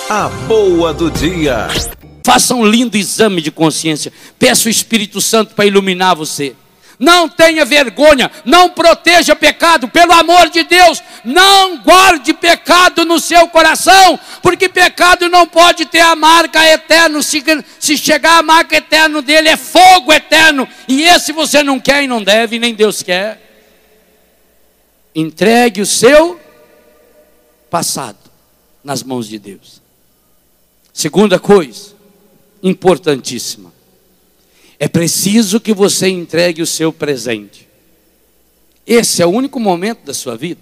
A boa do dia. Faça um lindo exame de consciência. Peça o Espírito Santo para iluminar você. Não tenha vergonha, não proteja pecado, pelo amor de Deus, não guarde pecado no seu coração, porque pecado não pode ter a marca eterna. Se chegar a marca eterna dele é fogo eterno, e esse você não quer e não deve, nem Deus quer. Entregue o seu passado nas mãos de Deus. Segunda coisa, importantíssima, é preciso que você entregue o seu presente. Esse é o único momento da sua vida.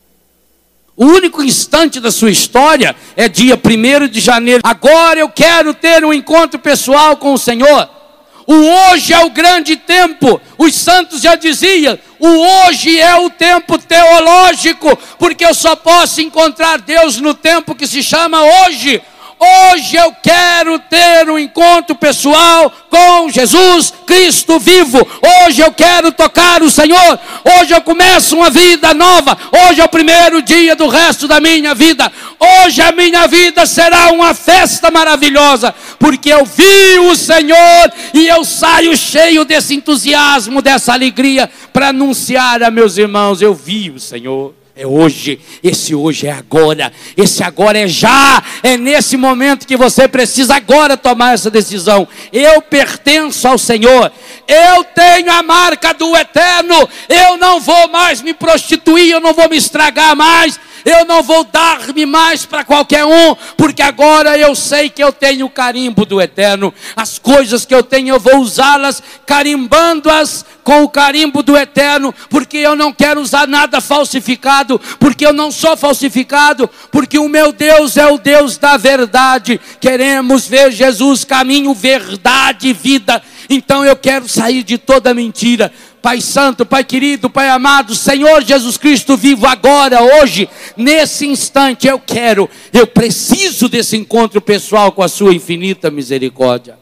O único instante da sua história é dia 1º de janeiro. Agora eu quero ter um encontro pessoal com o Senhor. O hoje é o grande tempo. Os santos já diziam, o hoje é o tempo teológico, porque eu só posso encontrar Deus no tempo que se chama hoje. Hoje eu quero ter um encontro pessoal com Jesus Cristo vivo. Hoje eu quero tocar o Senhor. Hoje eu começo uma vida nova. Hoje é o primeiro dia do resto da minha vida. Hoje a minha vida será uma festa maravilhosa, porque eu vi o Senhor e eu saio cheio desse entusiasmo, dessa alegria, para anunciar a meus irmãos: eu vi o Senhor. É hoje, esse hoje é agora, esse agora é já, é nesse momento que você precisa agora tomar essa decisão. Eu pertenço ao Senhor, eu tenho a marca do eterno, eu não vou mais me prostituir, eu não vou me estragar mais, eu não vou dar-me mais para qualquer um, porque agora eu sei que eu tenho o carimbo do eterno. As coisas que eu tenho eu vou usá-las carimbando-as com o carimbo do eterno, porque eu não quero usar nada falsificado, porque eu não sou falsificado, porque o meu Deus é o Deus da verdade. Queremos ver Jesus, caminho, verdade e vida. Então eu quero sair de toda mentira. Pai Santo, Pai querido, Pai amado, Senhor Jesus Cristo vivo, agora, hoje, nesse instante, eu preciso desse encontro pessoal com a sua infinita misericórdia.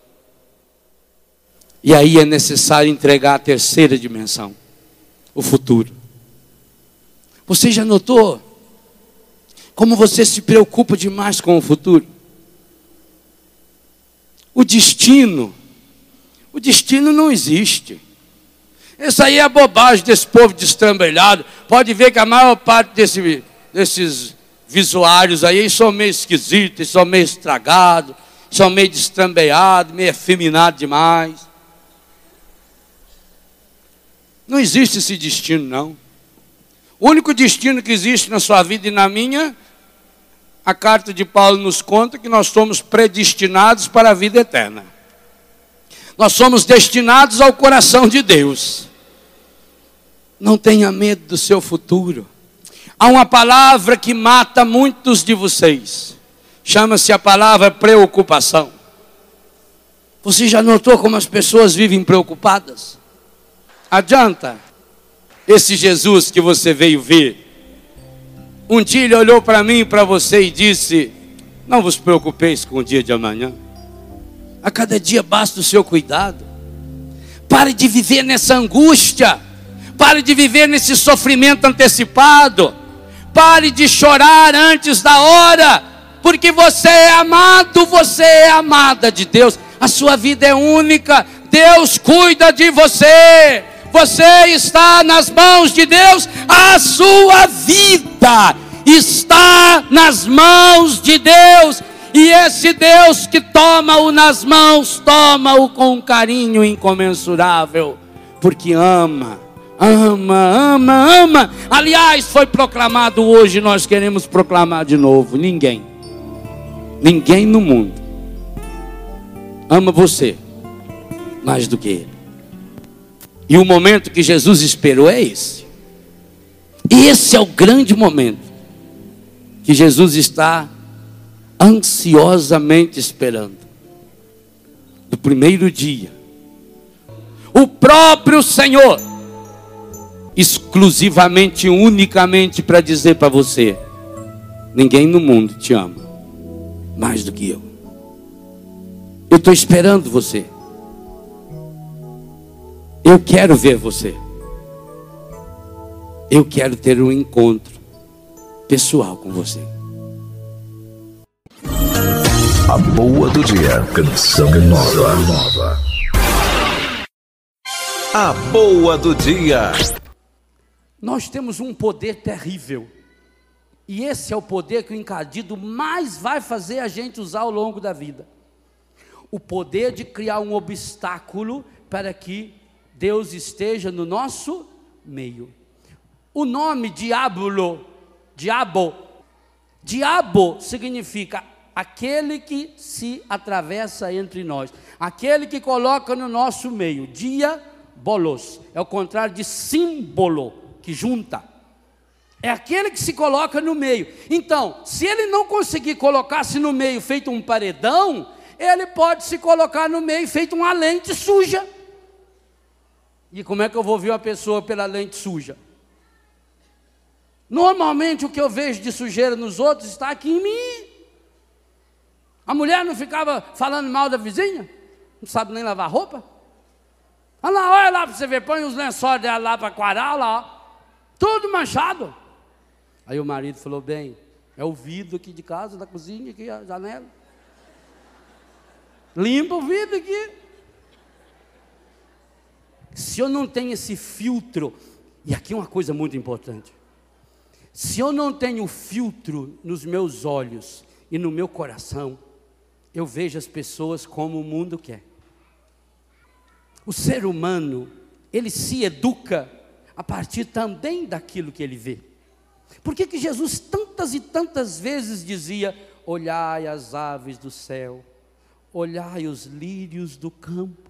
E aí é necessário entregar a terceira dimensão, o futuro. Você já notou como você se preocupa demais com o futuro? O destino não existe. Isso aí é bobagem desse povo destrambelhado. Pode ver que a maior parte desses visuários aí são meio esquisitos, são meio estragados, são meio destrambelhados, meio efeminados demais. Não existe esse destino, não. O único destino que existe na sua vida e na minha, a carta de Paulo nos conta que nós somos predestinados para a vida eterna. Nós somos destinados ao coração de Deus. Não tenha medo do seu futuro. Há uma palavra que mata muitos de vocês. Chama-se a palavra preocupação. Você já notou como as pessoas vivem preocupadas? Adianta esse Jesus que você veio ver. Um dia ele olhou para mim e para você e disse: não vos preocupeis com o dia de amanhã. A cada dia basta o seu cuidado. Pare de viver nessa angústia. Pare de viver nesse sofrimento antecipado. Pare de chorar antes da hora. Porque você é amado, você é amada de Deus. A sua vida é única. Deus cuida de você. Você está nas mãos de Deus. A sua vida está nas mãos de Deus. E esse Deus que toma-o nas mãos, toma-o com um carinho incomensurável, porque ama, ama, ama, ama. Aliás, foi proclamado hoje, nós queremos proclamar de novo: ninguém no mundo ama você mais do que Ele. E o momento que Jesus esperou é esse. Esse é o grande momento que Jesus está ansiosamente esperando. Do primeiro dia, o próprio Senhor, exclusivamente, unicamente para dizer para você: ninguém no mundo te ama mais do que eu. Eu estou esperando você. Eu quero ver você. Eu quero ter um encontro pessoal com você. A boa do dia. Canção nova. A boa do dia. Nós temos um poder terrível. E esse é o poder que o encardido mais vai fazer a gente usar ao longo da vida. O poder de criar um obstáculo para que Deus esteja no nosso meio. O nome diabo significa aquele que se atravessa entre nós, aquele que coloca no nosso meio. Diabolos é o contrário de símbolo, que junta. É aquele que se coloca no meio. Então, se ele não conseguir colocar-se no meio feito um paredão, ele pode se colocar no meio feito uma lente suja. E como é que eu vou ver uma pessoa pela lente suja? Normalmente o que eu vejo de sujeira nos outros está aqui em mim. A mulher não ficava falando mal da vizinha? Não sabe nem lavar roupa? Olha lá para você ver, põe os lençóis dela lá para quarar, lá, tudo manchado. Aí o marido falou, bem, é o vidro aqui de casa, da cozinha, aqui a janela. Limpa o vidro aqui. Se eu não tenho esse filtro, e aqui uma coisa muito importante, se eu não tenho filtro nos meus olhos e no meu coração, eu vejo as pessoas como o mundo quer. O ser humano, ele se educa a partir também daquilo que ele vê. Por que Jesus tantas e tantas vezes dizia, olhai as aves do céu, olhai os lírios do campo,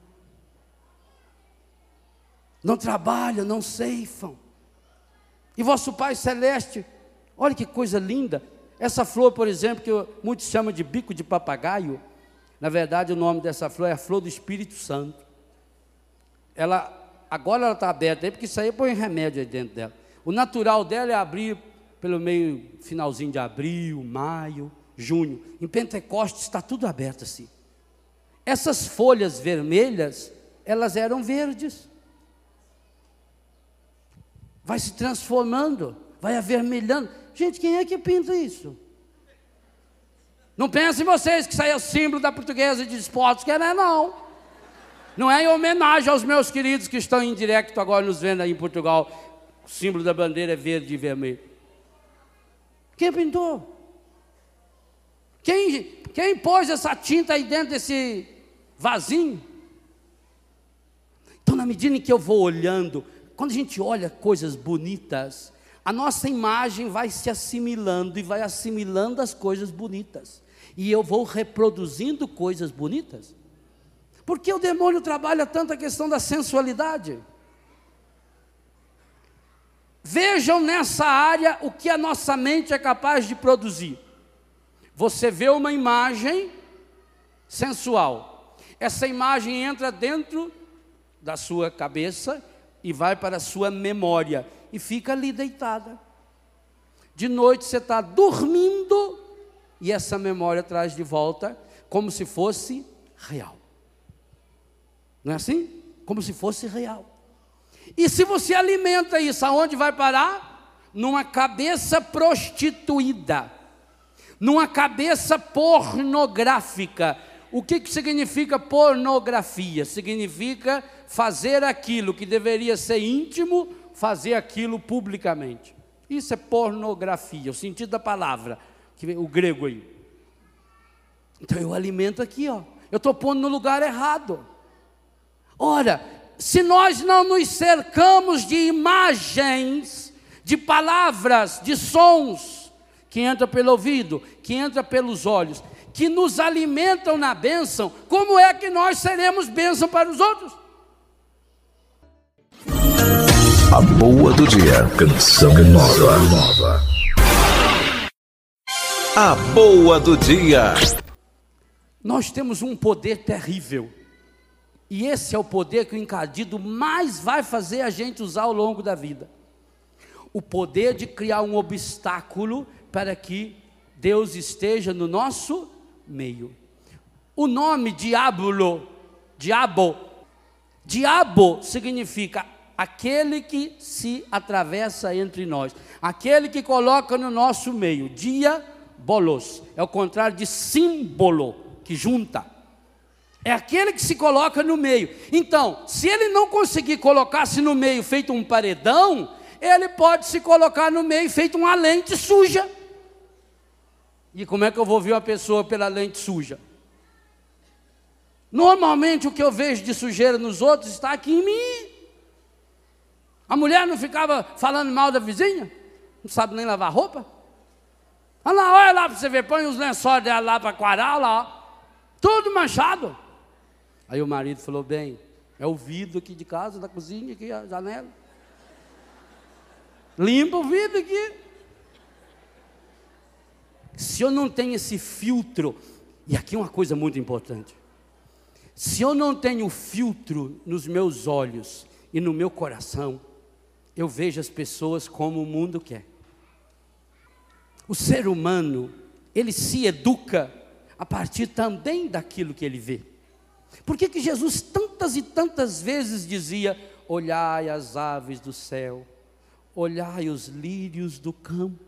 não trabalham, não ceifam, e vosso Pai Celeste, olha que coisa linda, essa flor, por exemplo, que muitos chamam de bico de papagaio, na verdade o nome dessa flor é a flor do Espírito Santo. Agora ela está aberta aí, porque isso aí põe remédio aí dentro dela. O natural dela é abrir pelo meio, finalzinho de abril, maio, junho. Em Pentecostes está tudo aberto assim. Essas folhas vermelhas, elas eram verdes. Vai se transformando, vai avermelhando. Gente, quem é que pinta isso? Não pensem vocês que isso aí é o símbolo da Portuguesa de Esportes, que não. Não é em homenagem aos meus queridos que estão em direto agora nos vendo aí em Portugal. O símbolo da bandeira é verde e vermelho. Quem pintou? Quem pôs essa tinta aí dentro desse vasinho? Então, na medida em que eu vou olhando, quando a gente olha coisas bonitas, a nossa imagem vai se assimilando e vai assimilando as coisas bonitas. E eu vou reproduzindo coisas bonitas. Por que o demônio trabalha tanto a questão da sensualidade? Vejam nessa área o que a nossa mente é capaz de produzir. Você vê uma imagem sensual. Essa imagem entra dentro da sua cabeça e vai para a sua memória. E fica ali deitada. De noite você está dormindo e essa memória traz de volta como se fosse real. Não é assim? Como se fosse real. E se você alimenta isso, aonde vai parar? Numa cabeça prostituída, numa cabeça pornográfica. O que significa pornografia? Significa fazer aquilo que deveria ser íntimo, fazer aquilo publicamente. Isso é pornografia, o sentido da palavra, o grego aí. Então eu alimento aqui, ó. Eu estou pondo no lugar errado. Ora, se nós não nos cercamos de imagens, de palavras, de sons, que entra pelo ouvido, que entra pelos olhos, que nos alimentam na bênção, como é que nós seremos bênção para os outros? A boa do dia. Canção nova. A boa do dia. Nós temos um poder terrível. E esse é o poder que o encardido mais vai fazer a gente usar ao longo da vida. O poder de criar um obstáculo para que Deus esteja no nosso meio. O nome diabo significa aquele que se atravessa entre nós, aquele que coloca no nosso meio. Diabolos é o contrário de símbolo, que junta. É aquele que se coloca no meio. Então, se ele não conseguir colocar-se no meio feito um paredão, ele pode se colocar no meio feito uma lente suja. E como é que eu vou ver uma pessoa pela lente suja? Normalmente o que eu vejo de sujeira nos outros está aqui em mim. A mulher não ficava falando mal da vizinha? Não sabe nem lavar roupa? Olha lá para você ver, põe os lençóis dela lá para quarar, lá, ó, tudo manchado. Aí o marido falou, bem, é o vidro aqui de casa, da cozinha, aqui a janela. Limpa o vidro aqui. Se eu não tenho esse filtro, e aqui uma coisa muito importante, se eu não tenho filtro nos meus olhos e no meu coração, eu vejo as pessoas como o mundo quer. O ser humano, ele se educa a partir também daquilo que ele vê. Por que Jesus tantas e tantas vezes dizia, olhai as aves do céu, olhai os lírios do campo,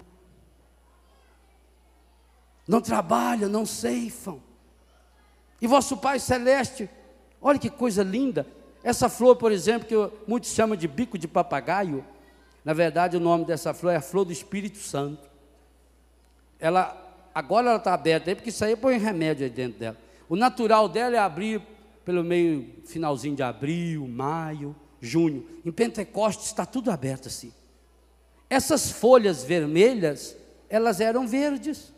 não trabalham, não ceifam, e vosso Pai Celeste, olha que coisa linda, essa flor, por exemplo, que muitos chamam de bico de papagaio, na verdade o nome dessa flor é a flor do Espírito Santo. Agora ela está aberta aí, porque isso aí põe remédio aí dentro dela. O natural dela é abrir pelo meio, finalzinho de abril, maio, junho. Em Pentecostes está tudo aberto assim. Essas folhas vermelhas, elas eram verdes.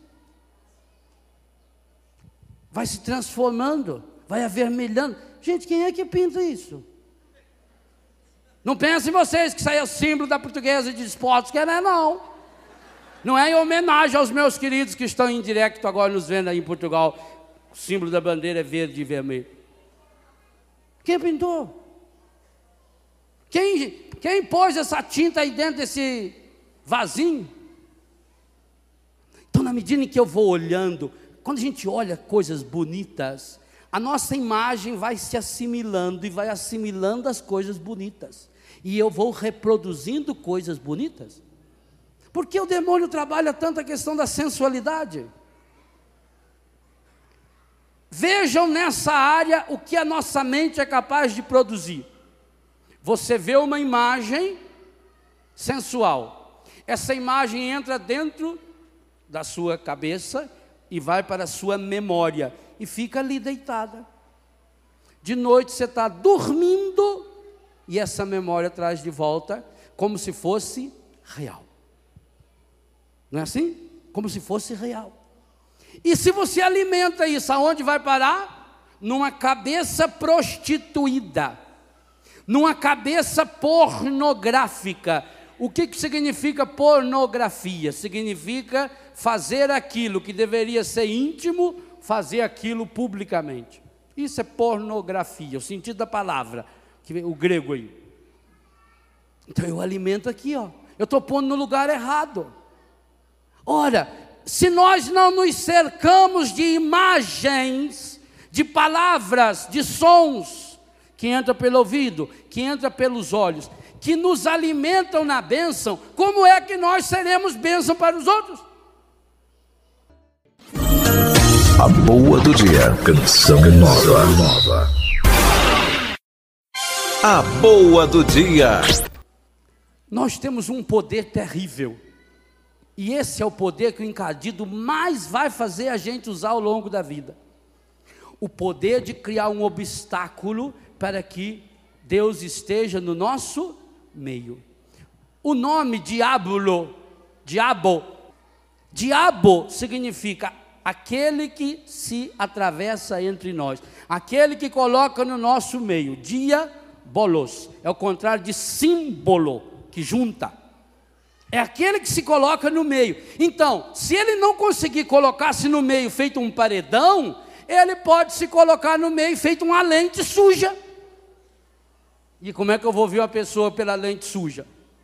Vai se transformando, vai avermelhando. Gente, quem é que pinta isso? Não pensem vocês que isso aí é o símbolo da Portuguesa de Esportes, que não. Não é em homenagem aos meus queridos que estão em direto agora nos vendo aí em Portugal. O símbolo da bandeira é verde e vermelho. Quem pintou? Quem pôs essa tinta aí dentro desse vasinho? Então, na medida em que eu vou olhando, quando a gente olha coisas bonitas, a nossa imagem vai se assimilando e vai assimilando as coisas bonitas. E eu vou reproduzindo coisas bonitas. Por que o demônio trabalha tanto a questão da sensualidade? Vejam nessa área o que a nossa mente é capaz de produzir. Você vê uma imagem sensual. Essa imagem entra dentro da sua cabeça e vai para a sua memória e fica ali deitada. De noite você está dormindo e essa memória traz de volta como se fosse real. Não é assim? Como se fosse real. E se você alimenta isso, aonde vai parar? Numa cabeça prostituída, numa cabeça pornográfica. O que significa pornografia? Significa fazer aquilo que deveria ser íntimo, fazer aquilo publicamente. Isso é pornografia, o sentido da palavra, o grego aí. Então eu alimento aqui, ó. Eu estou pondo no lugar errado. Ora, se nós não nos cercamos de imagens, de palavras, de sons, que entra pelo ouvido, que entra pelos olhos, que nos alimentam na bênção, como é que nós seremos bênção para os outros? A boa do dia, canção nova. A boa do dia. Nós temos um poder terrível. E esse é o poder que o encardido mais vai fazer a gente usar ao longo da vida. O poder de criar um obstáculo para que Deus esteja no nosso meio. O nome diabo significa aquele que se atravessa entre nós, aquele que coloca no nosso meio. Diabolos é o contrário de símbolo, que junta. É aquele que se coloca no meio. Então, se ele não conseguir colocar-se no meio feito um paredão, ele pode se colocar no meio feito uma lente suja. E como é que eu vou ver uma pessoa pela lente suja?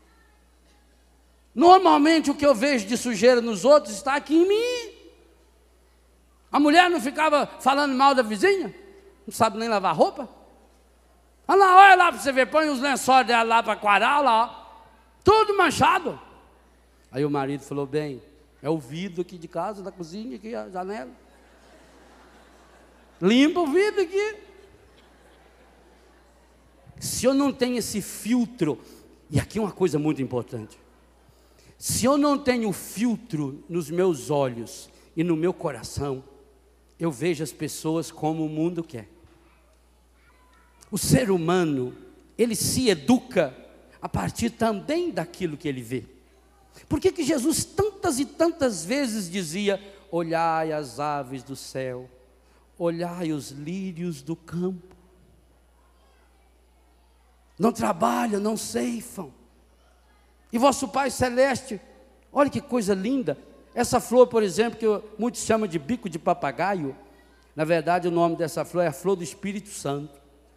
Normalmente o que eu vejo de sujeira nos outros está aqui em mim. A mulher não ficava falando mal da vizinha? Não sabe nem lavar roupa? Olha lá para você ver, põe os lençóis dela lá para quarar, lá, ó, tudo manchado. Aí o marido falou, bem, é o vidro aqui de casa, da cozinha, aqui a janela. Limpa o vidro aqui. Se eu não tenho esse filtro, e aqui uma coisa muito importante, se eu não tenho filtro nos meus olhos e no meu coração, eu vejo as pessoas como o mundo quer. O ser humano, ele se educa a partir também daquilo que ele vê. Por que Jesus tantas e tantas vezes dizia: olhai as aves do céu, olhai os lírios do campo, não trabalham, não ceifam, e vosso Pai Celeste, olha que coisa linda, essa flor, por exemplo, que muitos chamam de bico de papagaio, na verdade o nome dessa flor é a flor do Espírito Santo.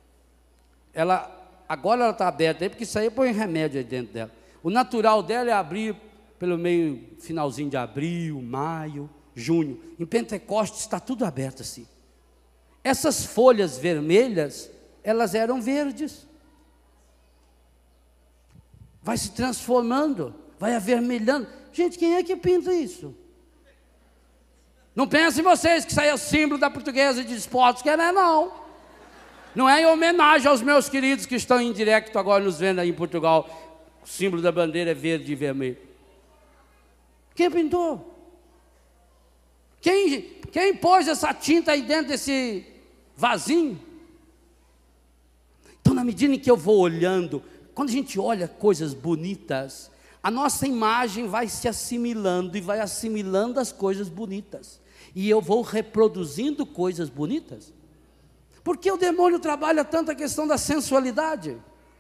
Agora ela está aberta aí, porque isso aí põe remédio aí dentro dela. O natural dela é abrir pelo meio, finalzinho de abril, maio, junho. Em Pentecostes está tudo aberto assim. Essas folhas vermelhas, elas eram verdes. Vai se transformando, vai avermelhando. Gente, quem é que pinta isso? Não pensem vocês que isso aí é o símbolo da Portuguesa de Esportes, que não é não. Não é em homenagem aos meus queridos que estão em direto agora nos vendo aí em Portugal. O símbolo da bandeira é verde e vermelho. Quem pintou? Quem pôs essa tinta aí dentro desse vasinho? Então, na medida em que eu vou olhando, quando a gente olha coisas bonitas, a nossa imagem vai se assimilando e vai assimilando as coisas bonitas. E eu vou reproduzindo coisas bonitas. Por que o demônio trabalha tanto a questão da sensualidade?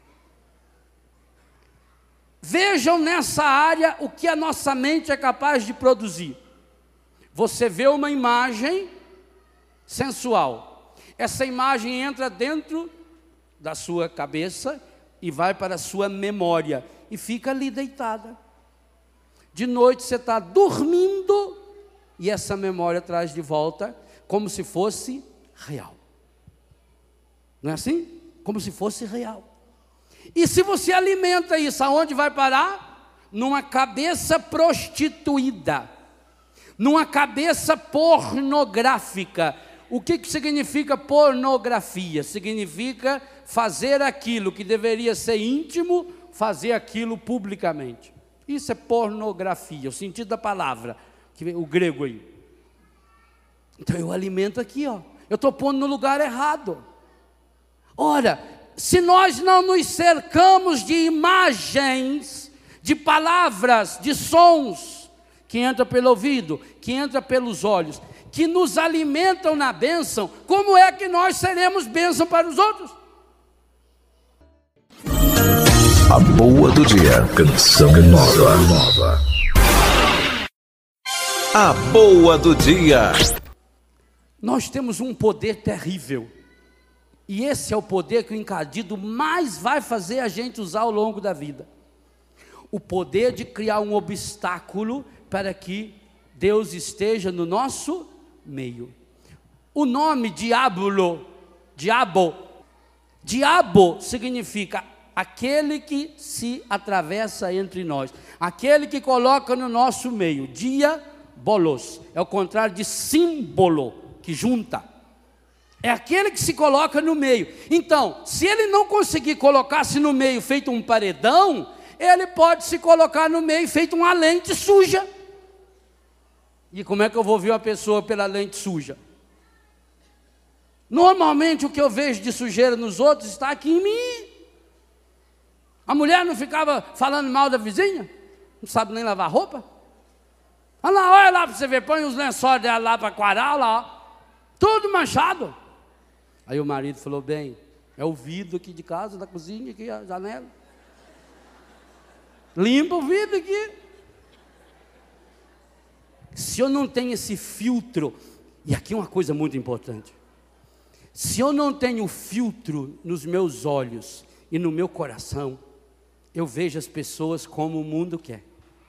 Vejam nessa área o que a nossa mente é capaz de produzir. Você vê uma imagem sensual. Essa imagem entra dentro da sua cabeça e vai para a sua memória e fica ali deitada. De noite você está dormindo e essa memória traz de volta como se fosse real. Não é assim? Como se fosse real. E se você alimenta isso, aonde vai parar? Numa cabeça prostituída, numa cabeça pornográfica. O que significa pornografia? Significa fazer aquilo que deveria ser íntimo, fazer aquilo publicamente. Isso é pornografia, o sentido da palavra, o grego aí. Então eu alimento aqui, ó. Eu estou pondo no lugar errado. Ora, se nós não nos cercamos de imagens, de palavras, de sons, que entra pelo ouvido, que entra pelos olhos, que nos alimentam na bênção, como é que nós seremos bênção para os outros? A boa do dia, canção nova. A boa do dia. Nós temos um poder terrível. E esse é o poder que o encardido mais vai fazer a gente usar ao longo da vida. O poder de criar um obstáculo para que Deus esteja no nosso meio. O nome diabo significa aquele que se atravessa entre nós, aquele que coloca no nosso meio. Diabolos é o contrário de símbolo, que junta. É aquele que se coloca no meio. Então, se ele não conseguir colocar-se no meio feito um paredão, ele pode se colocar no meio feito uma lente suja. E como é que eu vou ver uma pessoa pela lente suja? Normalmente o que eu vejo de sujeira nos outros está aqui em mim. A mulher não ficava falando mal da vizinha? Não sabe nem lavar roupa? Olha lá para você ver, põe os lençóis dela lá para quarar, lá, ó, tudo manchado. Aí o marido falou: bem, é o vidro aqui de casa, da cozinha, aqui a janela. Limpa o vidro aqui. Se eu não tenho esse filtro, e aqui uma coisa muito importante, se eu não tenho filtro nos meus olhos e no meu coração, eu vejo as pessoas como o mundo quer.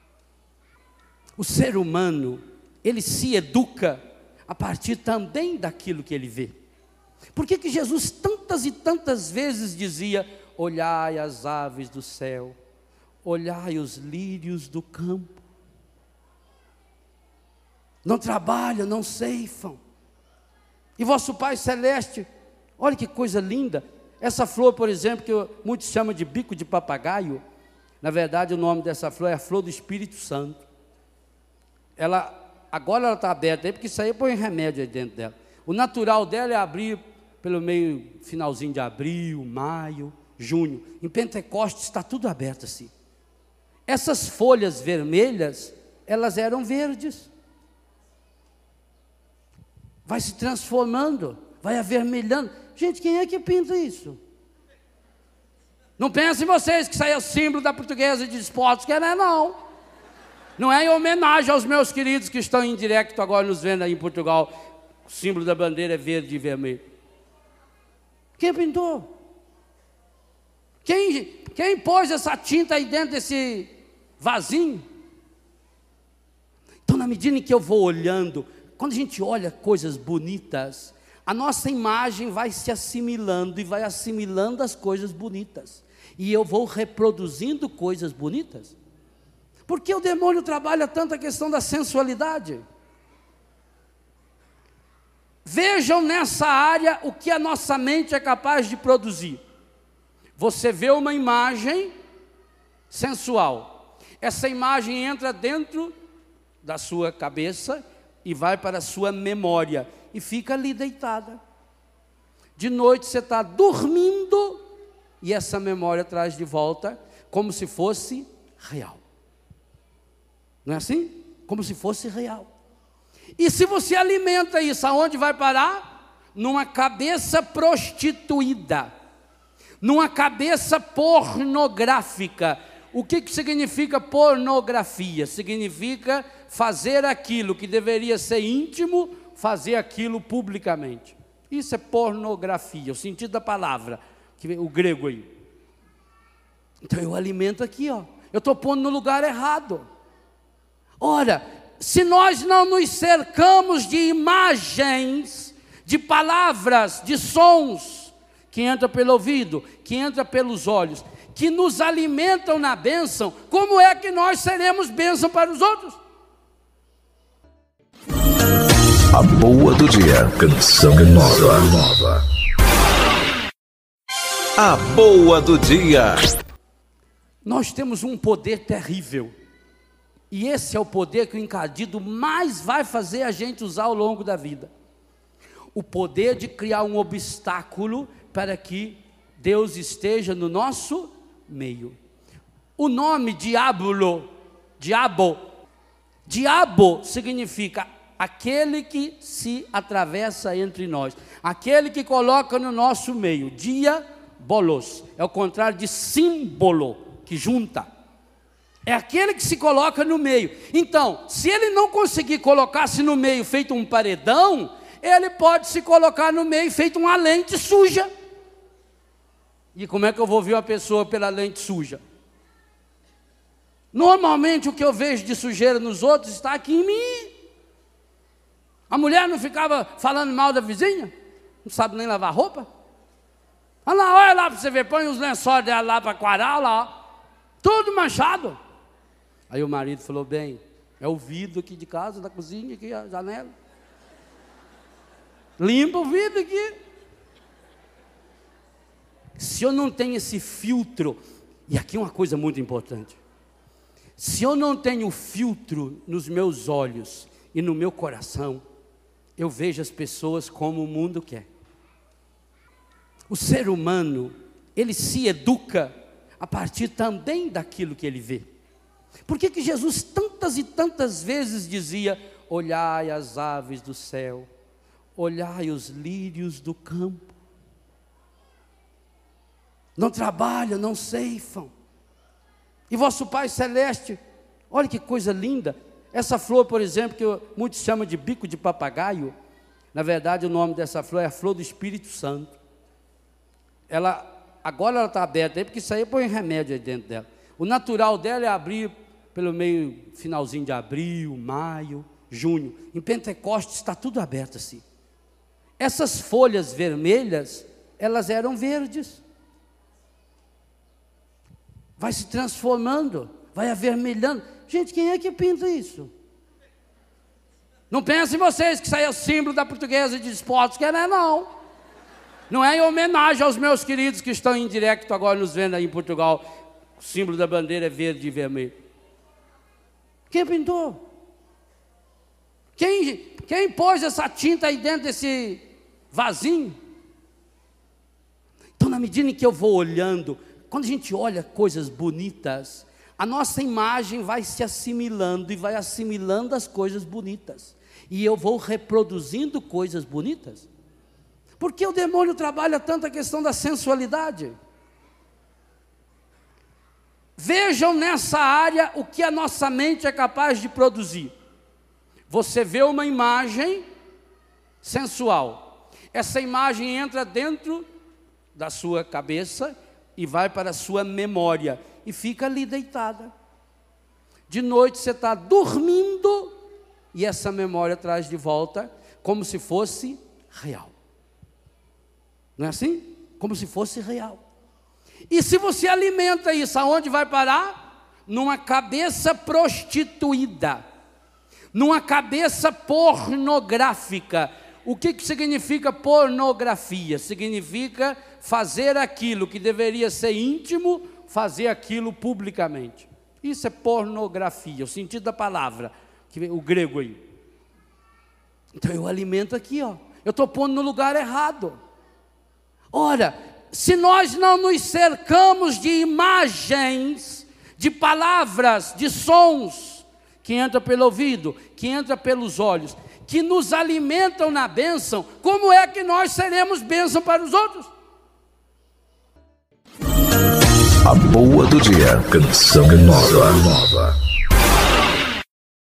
O ser humano, ele se educa a partir também daquilo que ele vê. Por que Jesus tantas e tantas vezes dizia: olhai as aves do céu, olhai os lírios do campo, não trabalham, não ceifam, E vosso Pai Celeste, olha que coisa linda. Essa flor, por exemplo, que muitos chamam de bico de papagaio, na verdade o nome dessa flor é a flor do Espírito Santo. Agora ela está aberta aí, porque isso aí põe remédio aí dentro dela. O natural dela é abrir pelo meio, finalzinho de abril, maio, junho. Em Pentecostes está tudo aberto assim. Essas folhas vermelhas, elas eram verdes. Vai se transformando, vai avermelhando. Gente, quem é que pinta isso? Não pensem vocês que isso aí é o símbolo da Portuguesa de Esportes, que não. Não é em homenagem aos meus queridos que estão em direto agora nos vendo aí em Portugal. O símbolo da bandeira é verde e vermelho. Quem pintou? Quem pôs essa tinta aí dentro desse vasinho? Então, na medida em que eu vou olhando, quando a gente olha coisas bonitas, a nossa imagem vai se assimilando e vai assimilando as coisas bonitas. E eu vou reproduzindo coisas bonitas. Por que o demônio trabalha tanto a questão da sensualidade? Vejam nessa área o que a nossa mente é capaz de produzir. Você vê uma imagem sensual. Essa imagem entra dentro da sua cabeça e vai para a sua memória e fica ali deitada. De noite você está dormindo e essa memória traz de volta como se fosse real. Não é assim? Como se fosse real. E se você alimenta isso, aonde vai parar? Numa cabeça prostituída, numa cabeça pornográfica. O que significa pornografia? Significa fazer aquilo que deveria ser íntimo, fazer aquilo publicamente. Isso é pornografia, o sentido da palavra, o grego aí. Então eu alimento aqui, ó. Eu estou pondo no lugar errado. Ora, se nós não nos cercamos de imagens, de palavras, de sons, que entra pelo ouvido, que entra pelos olhos, que nos alimentam na bênção, como é que nós seremos bênção para os outros? A boa do dia, canção nova. A boa do dia. Nós temos um poder terrível. E esse é o poder que o encardido mais vai fazer a gente usar ao longo da vida. O poder de criar um obstáculo para que Deus esteja no nosso meio. O nome diabo significa aquele que se atravessa entre nós, aquele que coloca no nosso meio. Diabolos é o contrário de símbolo, que junta. É aquele que se coloca no meio. Então, se ele não conseguir colocar-se no meio feito um paredão, ele pode se colocar no meio feito uma lente suja. E como é que eu vou ver uma pessoa pela lente suja? Normalmente o que eu vejo de sujeira nos outros está aqui em mim. A mulher não ficava falando mal da vizinha? Não sabe nem lavar roupa? Olha lá para você ver, põe os lençóis dela lá para quarar, lá, ó, tudo manchado. Aí o marido falou, bem, é o vidro aqui de casa, da cozinha, aqui a janela. Limpa o vidro aqui. Se eu não tenho esse filtro, e aqui uma coisa muito importante, se eu não tenho filtro nos meus olhos e no meu coração, eu vejo as pessoas como o mundo quer. O ser humano, ele se educa a partir também daquilo que ele vê. Por que Jesus tantas e tantas vezes dizia, olhai as aves do céu, olhai os lírios do campo, não trabalham, não ceifam, e vosso Pai Celeste, olha que coisa linda, essa flor, por exemplo, que muitos chamam de bico de papagaio, na verdade o nome dessa flor é a flor do Espírito Santo. Agora ela está aberta aí, porque isso aí põe remédio aí dentro dela. O natural dela é abrir pelo meio, finalzinho de abril, maio, junho. Em Pentecostes está tudo aberto assim. Essas folhas vermelhas, elas eram verdes. Vai se transformando, vai avermelhando. Gente, quem é que pinta isso? Não pensem vocês que isso aí é o símbolo da Portuguesa de Esportes, que não. Não é em homenagem aos meus queridos que estão em direto agora nos vendo aí em Portugal. O símbolo da bandeira é verde e vermelho. Quem pintou? Quem pôs essa tinta aí dentro desse vasinho? Então, na medida em que eu vou olhando, quando a gente olha coisas bonitas, a nossa imagem vai se assimilando e vai assimilando as coisas bonitas. E eu vou reproduzindo coisas bonitas. Por que o demônio trabalha tanto a questão da sensualidade? Vejam nessa área o que a nossa mente é capaz de produzir. Você vê uma imagem sensual. Essa imagem entra dentro da sua cabeça e vai para a sua memória e fica ali deitada. De noite você está dormindo e essa memória traz de volta como se fosse real. Não é assim? Como se fosse real. E se você alimenta isso, aonde vai parar? Numa cabeça prostituída, numa cabeça pornográfica. O que significa pornografia? Significa fazer aquilo que deveria ser íntimo, fazer aquilo publicamente. Isso é pornografia, o sentido da palavra, o grego aí. Então eu alimento aqui, ó. Eu estou pondo no lugar errado. Ora, se nós não nos cercamos de imagens, de palavras, de sons, que entra pelo ouvido, que entra pelos olhos, que nos alimentam na bênção, como é que nós seremos bênção para os outros? A boa do dia, canção nova.